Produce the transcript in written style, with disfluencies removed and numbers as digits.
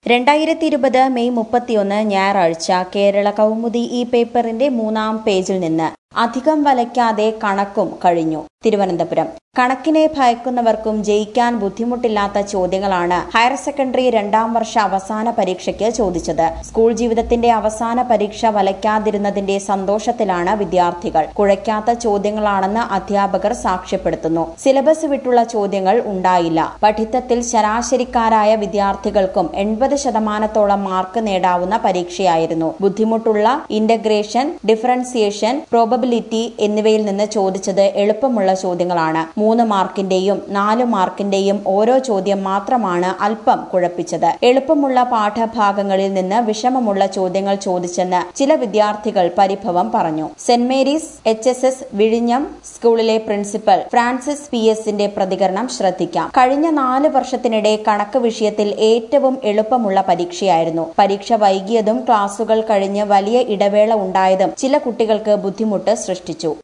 2020 May 31 ഞായറാഴ്ച കേരള കൗമുദി ഈ പേപ്പറിന്റെ 3-ാം പേജിൽ നിന്ന് അധികം വലയ്ക്കാതെ കണക്കും കഴിഞ്ഞു. തിരുവനന്തപുരം. കണക്കിനെ ഭയക്കുന്നവർക്കും ജയിക്കാൻ ബുദ്ധിമുട്ടില്ലാത്ത ചോദ്യങ്ങളാണ് ഹയർ സെക്കൻഡറി 2-ാം വർഷ അവസാന പരീക്ഷയ്ക്ക് ചോദിച്ചത്. സ്കൂൾ ജീവിതത്തിന്റെ അവസാന പരീക്ഷ വലയ്ക്കാതിരുന്നതിന്റെ സന്തോഷത്തിലാണ് വിദ്യാർത്ഥികൾ. കുഴയ്ക്കാത്ത ചോദ്യങ്ങളാണെന്ന് അധ്യാപകർ സാക്ഷ്യപ്പെടുത്തുന്നു. സിലബസ് വിട്ടുള്ള ചോദ്യങ്ങൾ ഉണ്ടായില്ല. പഠിത്തത്തിൽ ശരാശരിക്കാരായ വിദ്യാർത്ഥികൾക്കും 80% മാർക്ക് നേടാവുന്ന പരീക്ഷയായിരുന്നു. ബുദ്ധിമുട്ടുള്ള ഇന്റഗ്രേഷൻ, ഡിഫറൻസിയേഷൻ, പ്രോബബിലിറ്റി എന്നിവയിൽ നിന്ന് ചോദിച്ചത് എളുപ്പമുള്ള ചോദ്യങ്ങളാണ്. 3 മാർക്കിന്റെയും 4 മാർക്കിന്റെയും ഓരോ ചോദ്യം മാത്രമാണ് അല്പം കുഴപ്പിച്ചത്. എളുപ്പമുള്ള പാഠഭാഗങ്ങളിൽ നിന്ന് വിഷമമുള്ള ചോദ്യങ്ങൾ ചോദിച്ചെന്ന് ചില വിദ്യാർത്ഥികൾ പരിഭവം പറഞ്ഞു. സെന്റ് മേരീസ് HSS വിഴിഞ്ഞം സ്കൂളിലെ പ്രിൻസിപ്പൽ ഫ്രാൻസിസ് PS-ന്റെ പ്രതികരണം ശ്രദ്ധിക്കാം. കഴിഞ്ഞ 4 വർഷത്തിനിടെ കണക്ക് വിഷയത്തിൽ ഏറ്റവും എളുപ്പമുള്ള പരീക്ഷയായിരുന്നു. പരീക്ഷ വൈകിയതും ക്ലാസുകൾ കഴിഞ്ഞ് വലിയ ഇടവേള ഉണ്ടായതും ചില കുട്ടികൾക്ക് ബുദ്ധിമുട്ട് സൃഷ്ടിച്ചു.